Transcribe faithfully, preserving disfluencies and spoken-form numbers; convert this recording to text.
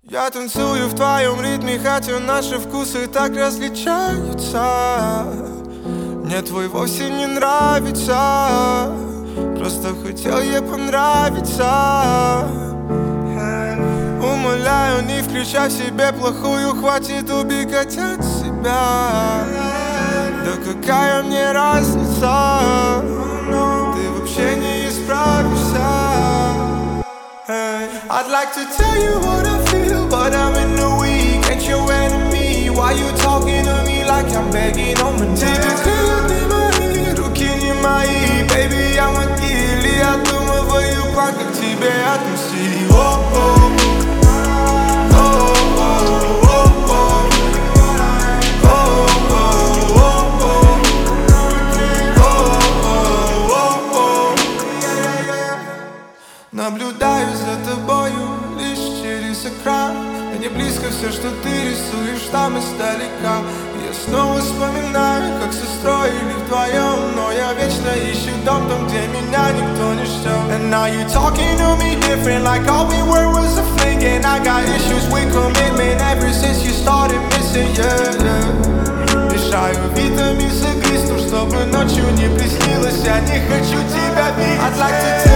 Я танцую в твоем ритме, хотя наши вкусы так различаются. Мне твой вовсе не нравится, просто хотел я понравиться. Умоляю, не включай в себе плохую, хватит убегать от себя. Да какая мне разница, ты вообще не исправишься. I'd like to tell you what I feel, but I'm in the week. Ain't your enemy, why you talking to me like I'm begging on my knees? Тебе крылья не мои, руки не мои, baby, я мотиль, и я думаю план, как тебе отмстить. Oh-oh. Наблюдаю за тобою лишь через экран. Мне близко все, что ты рисуешь там издалека. Я снова вспоминаю, как все строили вдвоем, но я вечно ищу дом там, где меня никто не ждет. And now you talking to me different, like all we were was a fling. And I got issues with commitment ever since you started missing, yeah, yeah. Мешаю витамин с игристым, чтобы ночью не приснилось. Я не хочу тебя видеть. I'd like to